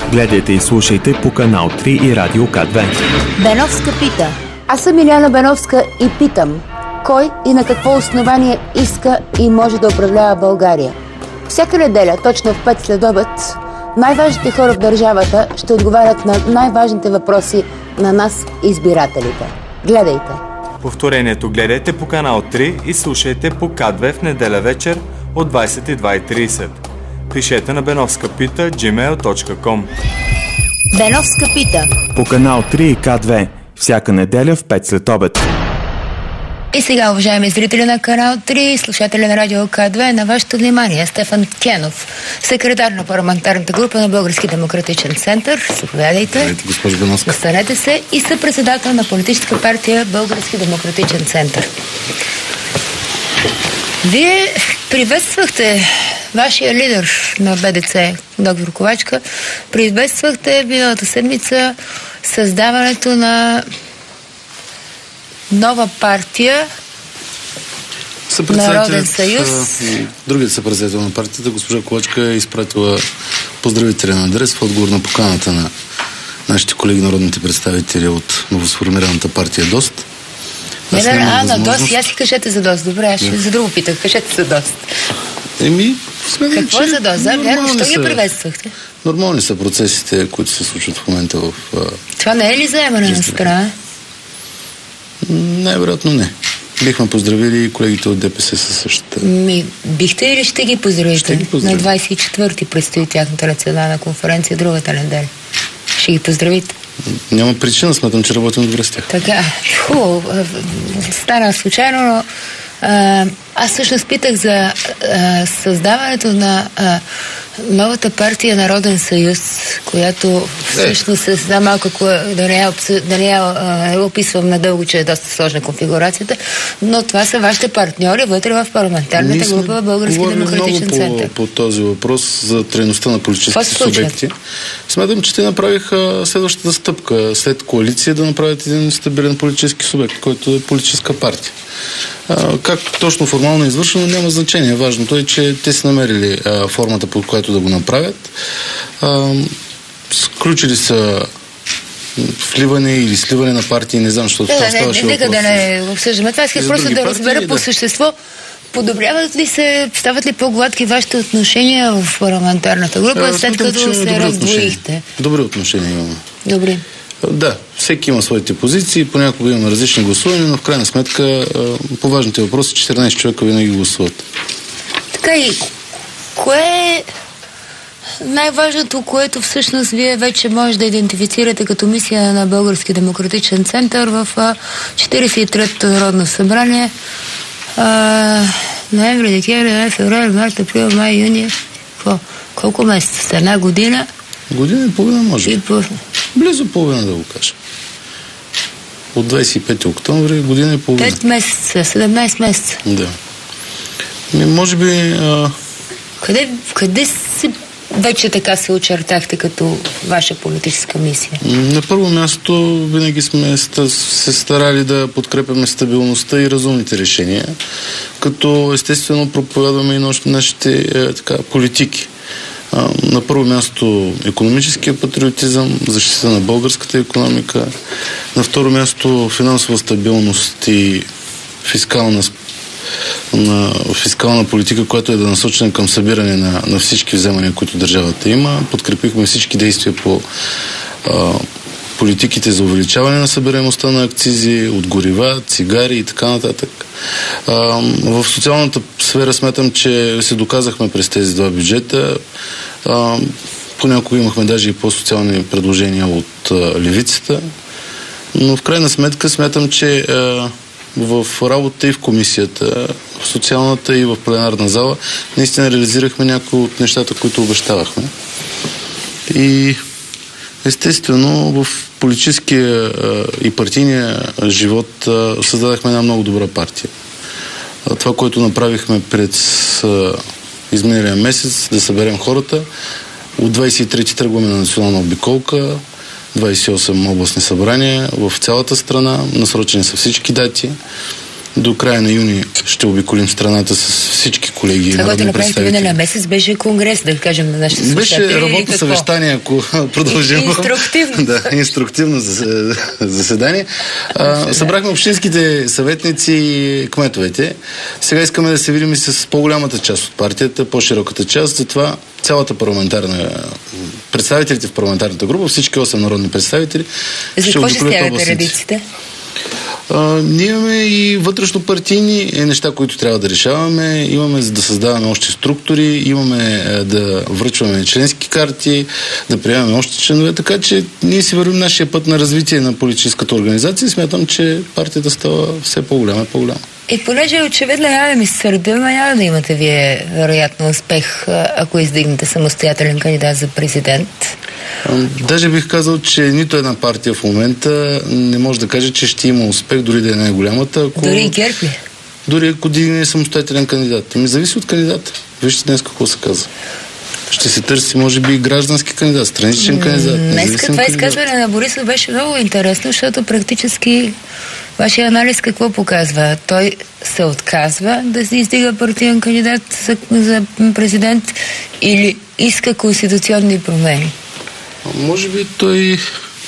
Гледайте и слушайте по канал 3 и Радио К2. Беновска пита. Аз съм Илияна Беновска и питам: кой и на какво основание иска и може да управлява България? Всяка неделя, точно в 5 следобед, най-важните хора в държавата ще отговарят на най-важните въпроси на нас, избирателите. Гледайте! Повторението гледайте по канал 3 и слушайте по К2 в неделя вечер от 22:30. Пишете на benovskapita@gmail.com. Беновска пита. По канал 3 и К2 всяка неделя в 5 след обед. И сега, уважаеми зрители на канал 3, слушатели на Радио К2, на вашето внимание Стефан Кенов, секретар на парламентарната група на Български демократичен център. Заповядайте. Здравейте, госпожо Беновска. Останете се и съпредседател на политическа партия Български демократичен център. Вие приветствахте вашия лидер на БДЦ, доктор Ковачка, приветствахте миналата седмица създаването на нова партия, Народен съюз. Другият съпредседател на партията, госпожа Ковачка, е изпратила поздравителен адрес в отговор на поканата на нашите колеги народните представители от новосформираната партия ДОСТ. На ДОСТ, я си кажете за ДОСТ. Добре, аз за друго питах. Кажете за ДОСТ. Какво е за ДОСТ? Вярно, що ги приветствахте? Нормални са процесите, които се случват в момента в... Това не е ли заемане на страна? Най-вероятно не. Бихме поздравили и колегите от ДПС със същата. Бихте или ще ги поздравите? Ще ги поздравим. На 24-ти предстои тяхната национална конференция, другата неделя. Ще ги поздравите? Няма причина, смятам, че работим добре с тях. Така, хубаво. Стана случайно, но аз всъщност питах за създаването на новата партия Народен съюз, която всъщност е за малко, да не я описвам надълго, че е доста сложна конфигурацията, но това са вашите партньори вътре в парламентарната група Български демократичен център. По този въпрос за трайността на политическите субекти. Смятам, че те направиха следващата стъпка след коалиция да направят един стабилен политически субект, който е политическа партия. Как точно формално е извършено, няма значение. Важното е, че те са намерили формата, по която да го направят. Сключили са вливане или сливане на партии, не знам, защото това ставаше въпрос. Нека да не обсъждаме. Това исках просто да разбера по същество. Подобряват ли се, стават ли по-гладки вашите отношения в парламентарната група, след като се раздвоихте? Добри отношения имаме. Добри. Да, всеки има своите позиции, понякога има различни гласувания, но в крайна сметка по важните въпроси 14 човека винаги гласуват. Така и кое е най-важното, което всъщност вие вече може да идентифицирате като мисия на Български демократичен център в 43-то Народно събрание? Ноември, декември, февруари, март, април, май, юни. Колко месеца? Една година? Година и половина може. Близо половина, да го кажа. От 25 октомври, година и половина. 5 месеца, 17 месеца. Да. Може би... Къде си вече така се очертахте като ваша политическа мисия? На първо място винаги сме се старали да подкрепяме стабилността и разумните решения, като естествено проповядваме и нашите политики. На първо място икономическия патриотизъм, защита на българската икономика, на второ място финансова стабилност и фискална политика, която е да насочена към събиране на всички вземания, които държавата има. Подкрепихме всички действия по политиките за увеличаване на събираемостта на акцизи от горива, цигари и така нататък. В социалната сфера смятам, че се доказахме през тези два бюджета. Понякога имахме даже и по-социални предложения от левицата. Но в крайна сметка смятам, че в работа и в комисията, в социалната и в пленарна зала, наистина реализирахме някои от нещата, които обещавахме. И естествено в политическия и партийния живот създадахме една много добра партия. Това, което направихме през изминалия месец, да съберем хората, от 23-ти тръгваме на национална обиколка, 28 областни събрания в цялата страна, насрочени са всички дати. До края на юни ще обиколим страната с всички колеги. Това, което направихте миналия месец, беше конгрес, да кажем на нашите слушатели. Беше работно съвещание, ако продължим. Инструктивно. Да, инструктивно заседание. Събрахме общинските съветници и кметовете. Сега искаме да се видим и с по-голямата част от партията, по-широката част. Затова цялата представителите в парламентарната група, всички 8 народни представители. За какво ще стягате редиците? Ние имаме и вътрешно-партийни неща, които трябва да решаваме. Имаме да създаваме още структури, имаме да връчваме членски карти, да приемаме още членове, така че ние си вървим нашия път на развитие на политическата организация и смятам, че партията става все по-голяма и по-голяма. И понеже очевидно няма да ми се сърдим, няма да имате вие вероятно успех, ако издигнете самостоятелен кандидат за президент. Даже бих казал, че нито една партия в момента не може да каже, че ще има успех, дори да е най-голямата. Дори и ГЕРБ ли? Дори ако дигне самостоятелен кандидат. Ами зависи от кандидата. Вижте днес какво се казва. Ще се търси, може би, и граждански кандидат, страничен кандидат. Днеска това изказване на Борисов беше много интересно, защото практически вашия анализ какво показва? Той се отказва да се издига партиен кандидат за президент или иска конституционни промени? Може би той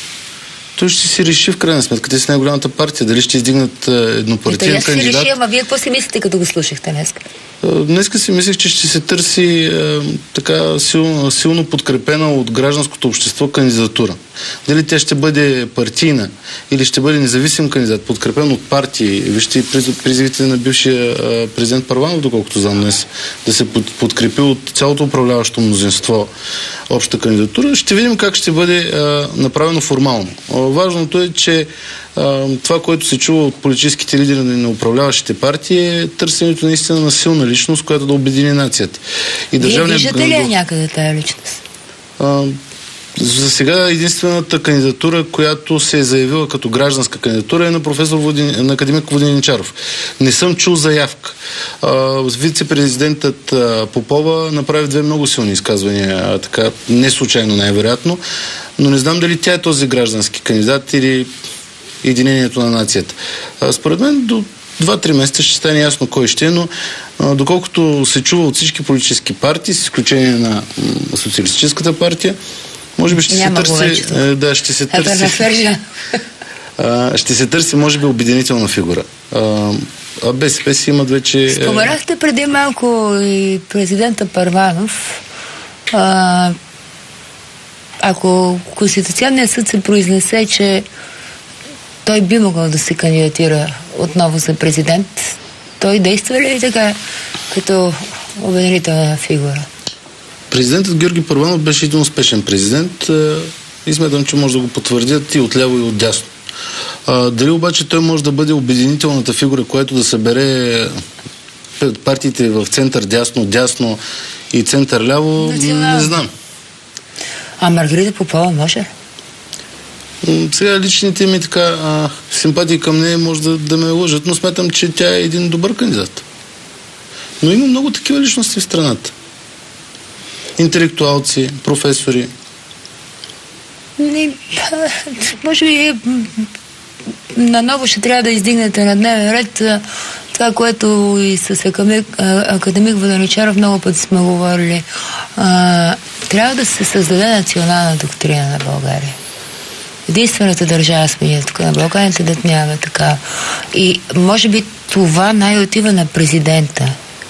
ще си реши в крайна сметка. Те са най-голямата партия. Дали ще издигнат еднопартиен кандидат? Ще си реши, ама вие какво си мислите, като го слушахте днес? Днеска си мислех, че ще се търси така силно подкрепена от гражданското общество кандидатура. Дали тя ще бъде партийна или ще бъде независим кандидат, подкрепен от партии. Вижте призивите на бившия президент Първанов, доколкото знам днес, да се подкрепи от цялото управляващо мнозинство обща кандидатура. Ще видим как ще бъде направено формално. Важното е, че това, което се чува от политическите лидери на управляващите партии, е търсенето наистина на силна личност, която да обедини нацията. Вие виждате ли някъде тая личност? За сега единствената кандидатура, която се е заявила като гражданска кандидатура, е на на академик Воденичаров. Не съм чул заявка. Вице-президентът Попова направи 2 много силни изказвания, така не случайно най-вероятно, но не знам дали тя е този граждански кандидат или единението на нацията. Според мен до 2-3 месеца ще стане ясно кой ще е, но доколкото се чува от всички политически партии, с изключение на Социалистическата партия, може би ще се търси... ще се търси... ще се търси, може би, обединителна фигура. БСП си имат вече... Споменахте преди малко и президента Първанов. Ако Конституционният съд се произнесе, че той би могъл да се кандидатира отново за президент, той действа ли така като обединителна фигура? Президентът Георги Първанов беше един успешен президент и смятам, че може да го потвърдят и отляво и отдясно. Дали обаче той може да бъде обединителната фигура, която да събере партиите в център дясно и център ляво, не знам. А Маргарита Попова може? Сега личните ми симпатии към нея може да ме лъжат, но смятам, че тя е един добър кандидат. Но има много такива личности в страната. Интелектуалци, професори. Може би наново ще трябва да издигнете на дневен ред това, което и с академик Воденичаров много пъти сме говорили. Трябва да се създаде национална доктрина на България. Единствената държава сме ние тук на Балканите, да нямаме така. И може би това най-отива на президента.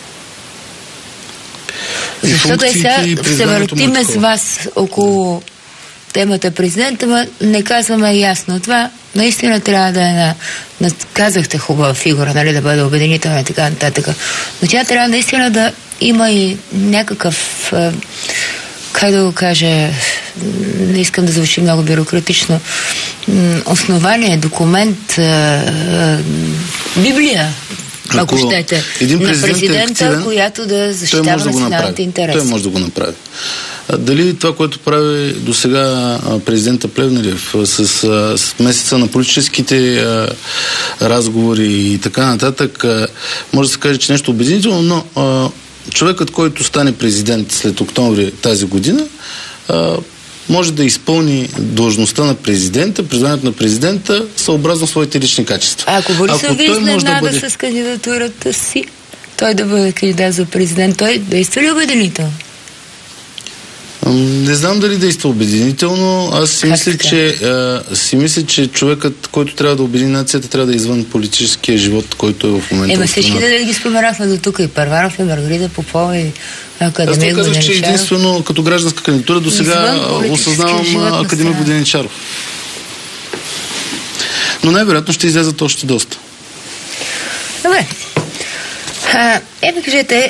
Защото сега се въртиме с вас около темата президента, но не казваме ясно. Това наистина трябва да е казахте хубава фигура, нали, да бъде обединителна и така нататък. Но тя трябва наистина да има и някакъв, как да го кажа, не искам да звучи много бюрократично, основание, документ, Библия, ако щете, на президента, която да защитава националните интереси. Той може да го направи. Дали това, което прави до сега президента Плевнелиев с месеца на политическите разговори и така нататък, може да се каже, че нещо обединително, но човекът, който стане президент след октомври тази година, може да изпълни длъжността на президента, призванието на президента, съобразно своите лични качества. Ако Борисов ви изненада с кандидатурата си, той да бъде кандидат за президент, той действа ли обединително? Не знам дали действа обединително. Аз си мисля, че човекът, който трябва да обедини нацията, трябва да е извън политическия живот, който е в момента. Всички да ги споменахме до тук. И Първанов, и Маргарита Попова, и академик Воденичаров. Аз казах, че единствено като гражданска кандидатура до сега осъзнавам академик Воденичаров. Но най-вероятно ще излезат още доста. Добре. Кажете,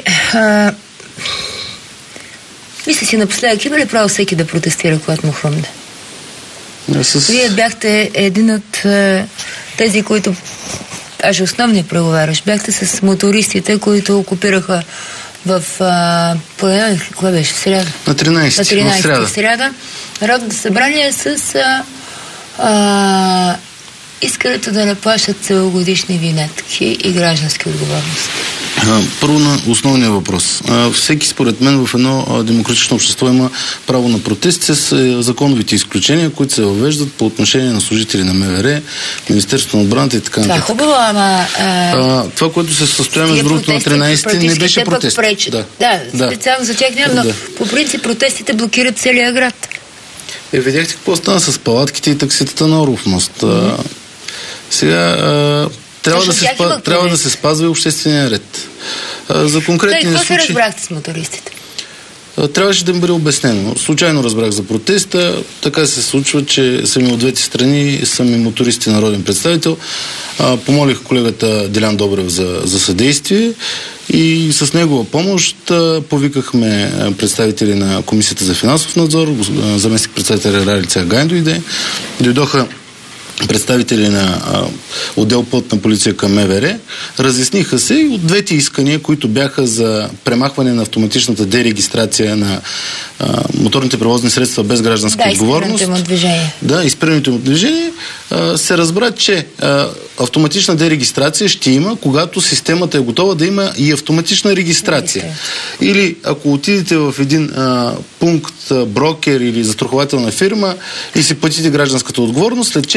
мисля си напоследък, има ли право всеки да протестира, когато му хрумне? Вие бяхте един от тези, които, даже основният преговарящ, бяхте с мотористите, които окупираха в понеделник, кога беше? В сряда? На 13 сряда. Народното събрание с искането да не плащат целогодишни винетки и граждански отговорности. Първо на основния въпрос. Всеки, според мен, в едно демократично общество има право на протест с законовите изключения, които се въвеждат по отношение на служители на МВР, Министерството на отбраната и така нататък. Това хубаво, ама... това, което се състоя между другото на 13 не беше протест. Да, специално за тях няма, но по принцип протестите блокират целия град. Видяхте какво стана с палатките и такситата на Орлов мост. Сега... Трябва да се спазва и обществения ред. За конкретни случаи... Какво се разбрахте с мотористите? Трябваше да им бъде обяснено. Случайно разбрах за протеста. Така се случва, че съм и от двете страни, съм и моторист и народен представител. Помолих колегата Делян Добрев за съдействие и с негова помощ повикахме представители на Комисията за финансов надзор, заместник представител Ралица Гайн дойдоха представители на отдел пътна полиция към МВР, разясниха се и от двете искания, които бяха за премахване на автоматичната дерегистрация на моторните превозни средства без гражданска отговорност. И спирането им от движение. Се разбра, че автоматична дерегистрация ще има, когато системата е готова да има и автоматична регистрация. Или ако отидете в един пункт, брокер или застрахователна фирма и си платите гражданската отговорност, след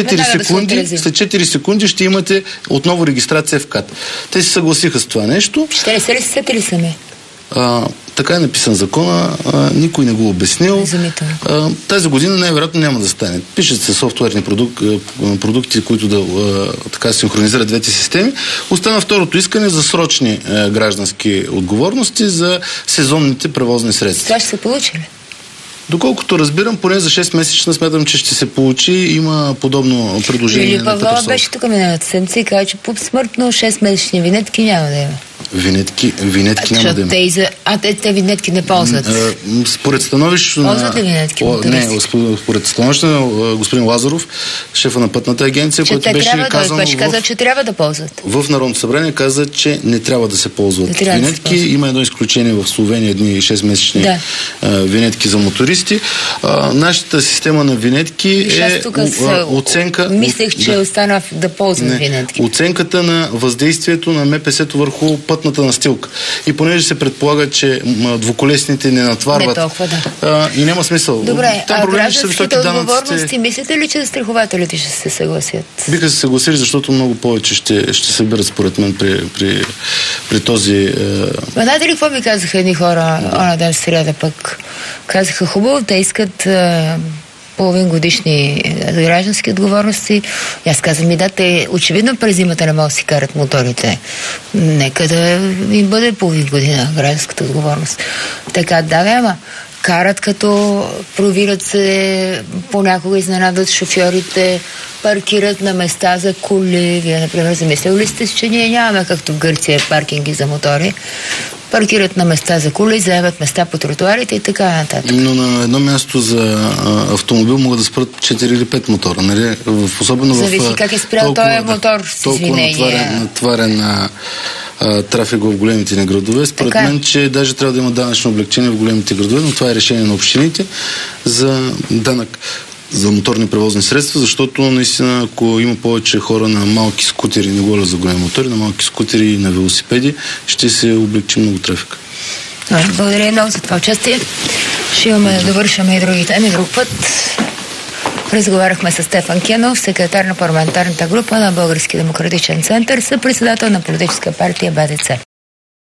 4 секунди ще имате отново регистрация в КАТ. Те се съгласиха с това нещо. Ще ли се сетили сами? Така е написан закона, никой не го обяснил. Тази година най-вероятно няма да стане. Пишат се софтуерни продукти, които да така синхронизират двете системи. Остана второто искане за срочни граждански отговорности за сезонните превозни средства. Това ще се получи ли? Доколкото разбирам, поне за 6 месечна смятам, че ще се получи. Има подобно предложение. Или Павлова беше тук миналата седмица и каза, че смъртно 6 месечни винетки няма да има. Винетки няма да има. Те винетки не ползват. Според становището ползват ли винетки? Според становището на господин Лазаров, шефа на пътната агенция, който беше казано... каза, че трябва да ползват. В Народното събрание каза, че не трябва да се ползват винетки. Има едно изключение в Словения, едни 6-месечни винетки за мотористи. Нашата система на винетки е оценка... Мислех, че остана да ползвам винетки. Оценката на въздействието на МПС-то върху пътната настилка. И понеже се предполага, че двуколесните не натварват и няма смисъл. Добре, гражданските отговорности, мислите ли, че застрахователите ще се съгласят? Биха се съгласили, защото много повече ще събират според мен при този... Знаете ли какво ми казаха едни хора на ден сряда пък? Казаха хубаво, те искат половин годишни граждански отговорности. И аз казвам, те очевидно през зимата не могат да си карат моторите. Нека да им бъде половин година гражданската отговорност. Така, ама карат като провират се, понякога изненадат шофьорите, паркират на места за коли. Вие, например, замислили ли сте, че ние нямаме, както в Гърция, паркинги за мотори? Паркират на места за коли, заемат места по тротуарите и така нататък. Но на едно място за автомобил могат да спрат 4 или 5 мотора, нали? Особено зависи как е спрял този мотор, с извинение. Толкова натварен трафик в големите ни градове. Според мен, че даже трябва да има данъчно облегчение в големите градове, но това е решение на общините за данък за моторни превозни средства, защото наистина, ако има повече хора на малки скутери, не говоря за големи мотори, на малки скутери и на велосипеди, ще се облегчи много трафик. Благодаря много за това участие. Ще имаме да довършаме и други теми друг път. Разговаряхме с Стефан Кенов, секретар на парламентарната група на Български демократичен център, съпредседател на политическа партия БДЦ.